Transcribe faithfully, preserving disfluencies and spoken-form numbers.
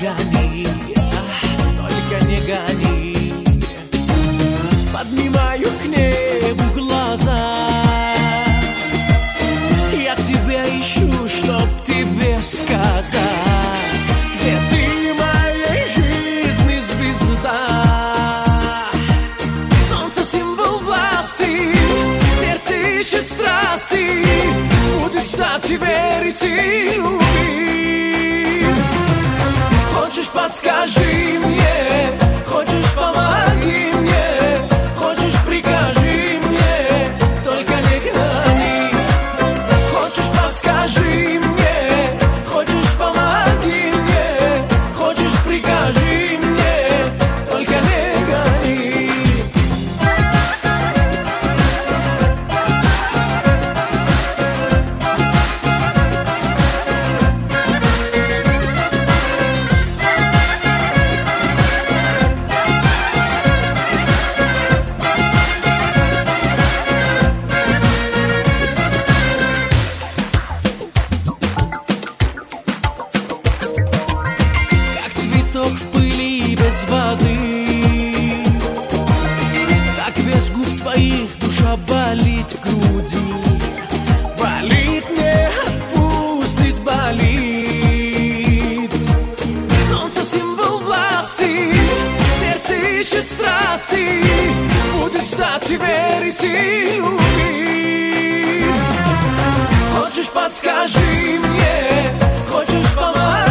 гони, только не гони. Поднимаю к небу глаза, я тебя ищу, чтоб тебе сказать, где ты моей жизни звезда. Солнце символ власти, сердце ищет страсти, будет ждать и верить и любить. Хочешь, подскажи мне, хочешь, помоги мне, хочешь, прикажи мне, только не гони. Хочешь, подскажи мне, хочешь, помоги мне, хочешь, прикажи мне, только не гони. В пыли без воды, так без губ твоих душа болит в груди. Болит, не отпустит, болит. Солнце символ власти, сердце ищет страсти, будет ждать и верить и любить. Хочешь, подскажи мне, хочешь, помоги